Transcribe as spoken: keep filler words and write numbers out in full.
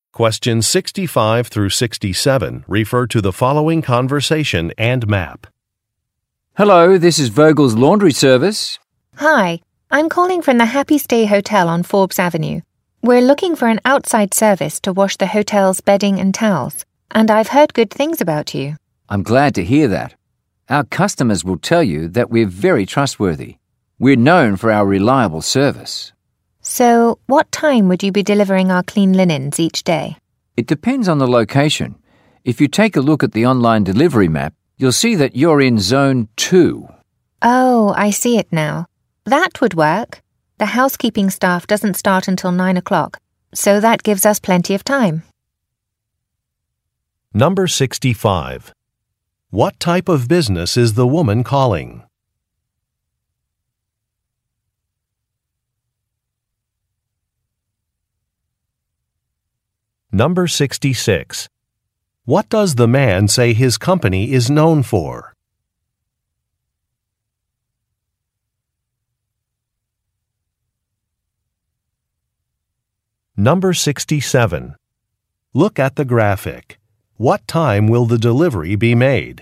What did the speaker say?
Questions sixty-five through sixty-seven refer to the following conversation and map. Hello, this is Vogel's Laundry Service. Hi, I'm calling from the Happy Stay Hotel on Forbes Avenue. We're looking for an outside service to wash the hotel's bedding and towels, and I've heard good things about you. I'm glad to hear that. Our customers will tell you that we're very trustworthy. We're known for our reliable service. So, what time would you be delivering our clean linens each day? It depends on the location. If you take a look at the online delivery map, you'll see that you're in Zone two. Oh, I see it now. That would work. The housekeeping staff doesn't start until nine o'clock, so that gives us plenty of time. Number sixty-five. What type of business is the woman calling? Number sixty-six. What does the man say his company is known for? Number sixty-seven. Look at the graphic. What time will the delivery be made?